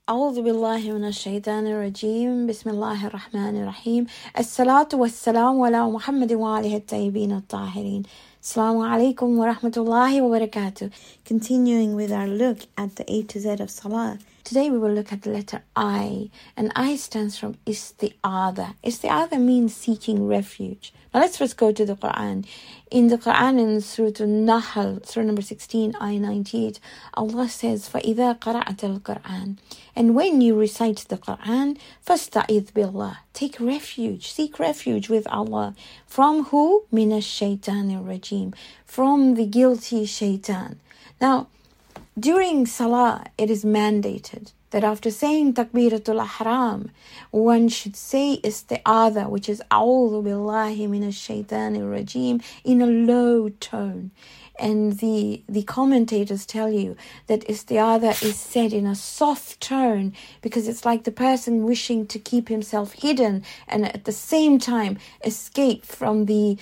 أعوذ بالله من الشيطان الرجيم بسم الله الرحمن الرحيم الصلاة والسلام على محمد وآله الطيبين الطاهرين. Assalamu alaikum wa rahmatullahi wa barakatuh. Continuing with our look at the A to Z of Salah. Today we will look at the letter I. And I stands from isti'adha. Isti'adha means seeking refuge. Now let's first go to the Quran. In the Quran, in Surah An-Nahl, Surah number 16, ayah 98, Allah says, فَإِذَا قَرَأْتَ الْقُرْآنِ. And when you recite the Quran, فَاسْتَعِذْ بِاللَّهِ. Take refuge, seek refuge with Allah. From who? مِنَ الشَّيْطَانِ الرَّجِيمِ. From the guilty shaitan. Now, during Salah, it is mandated that after saying Takbiratul Ihram, one should say Isti'adha, which is A'udhu Billahi Minash Shaitanir Rajim, in a low tone. And the commentators tell you that Isti'adha is said in a soft tone because it's like the person wishing to keep himself hidden and at the same time escape from the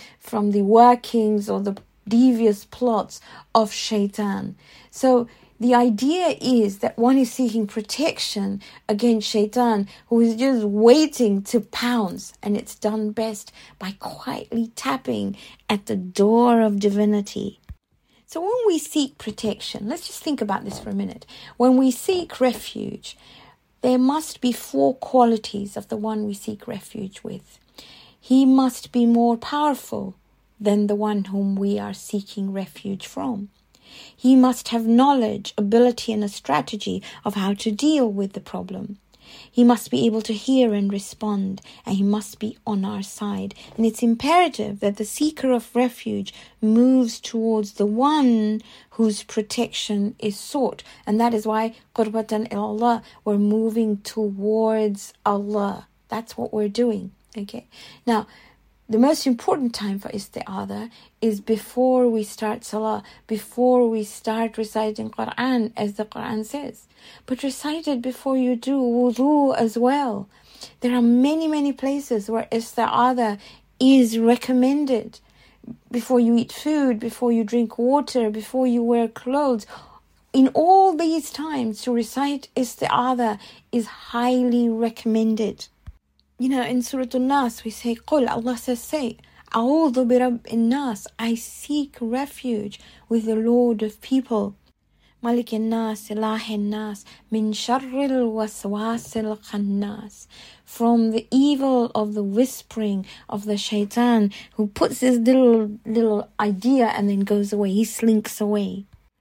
workings or the devious plots of Shaitan. So the idea is that one is seeking protection against Shaitan, who is just waiting to pounce, and it's done best by quietly tapping at the door of divinity. So when we seek protection, let's just think about this for a minute. When we seek refuge, there must be 4 qualities of the one we seek refuge with. He must be more powerful than the one whom we are seeking refuge from. He must have knowledge, ability, and a strategy of how to deal with the problem. He must be able to hear and respond, and he must be on our side. And it's imperative that the seeker of refuge moves towards the one whose protection is sought. And that is why, qurbatan ilallah, we're moving towards Allah. That's what we're doing. Okay. Now, the most important time for isti'adha is before we start salah, before we start reciting Quran, as the Quran says. But recite it before you do wudu as well. There are many places where isti'adha is recommended. Before you eat food, before you drink water, before you wear clothes. In all these times, to recite isti'adha is highly recommended. You know, in Surah An-Nas, we say, قُلْ, Allah says, say, أَعُوذُ بِرَبِّ النَّاسِ, I seek refuge with the Lord of people. مَلِكِ النَّاسِ إِلَٰهِ النَّاسِ مِنْ شَرِّ الْوَسْوَاسِ الْخَنَّاسِ. From the evil of the whispering of the shaitan, who puts this little idea and then goes away. He slinks away.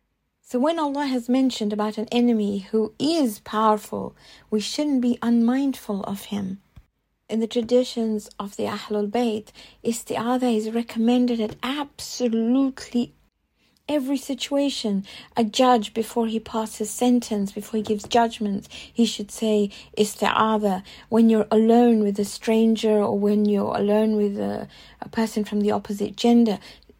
So when Allah has mentioned about an enemy who is powerful, we shouldn't be unmindful of him. In the traditions of the Ahlul Bayt, isti'adha is recommended at absolutely every situation. A judge, before he passes sentence, before he gives judgment, he should say isti'adha. When you're alone with a stranger or when you're alone with a person from the opposite gender,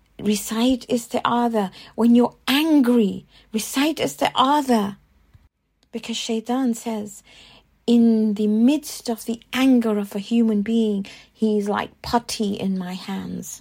recite isti'adha. When you're angry, recite isti'adha. Because Shaitan says, in the midst of the anger of a human being, he is like putty in my hands.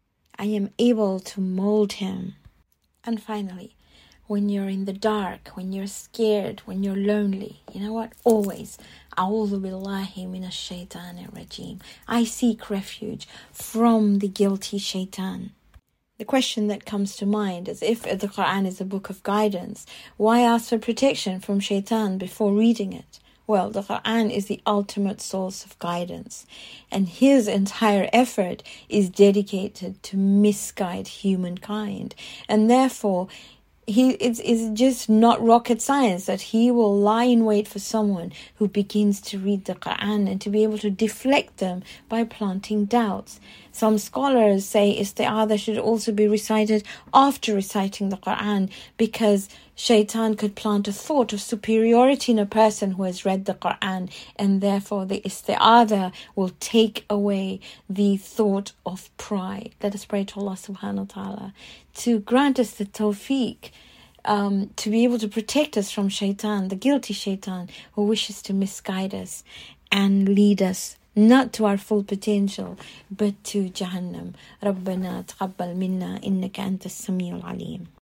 I am able to mold him. And finally, when you're in the dark, when you're scared, when you're lonely, you know what? Always, أعوذ بالله من الشيطان الرجيم. I seek refuge from the guilty shaitan. The question that comes to mind is, if the Quran is a book of guidance, why ask for protection from shaitan before reading it? Well, the Quran is the ultimate source of guidance, and his entire effort is dedicated to misguide humankind. And therefore, it's just not rocket science that he will lie in wait for someone who begins to read the Quran and to be able to deflect them by planting doubts. Some scholars say isti'adha should also be recited after reciting the Quran, because shaitan could plant a thought of superiority in a person who has read the Quran, and therefore the isti'adha will take away the thought of pride. Let us pray to Allah subhanahu wa ta'ala to grant us the tawfiq to be able to protect us from shaitan, the guilty shaitan who wishes to misguide us and lead us not to our full potential, but to Jahannam. ربنا تقبل منا إنك أنت السميع العليم.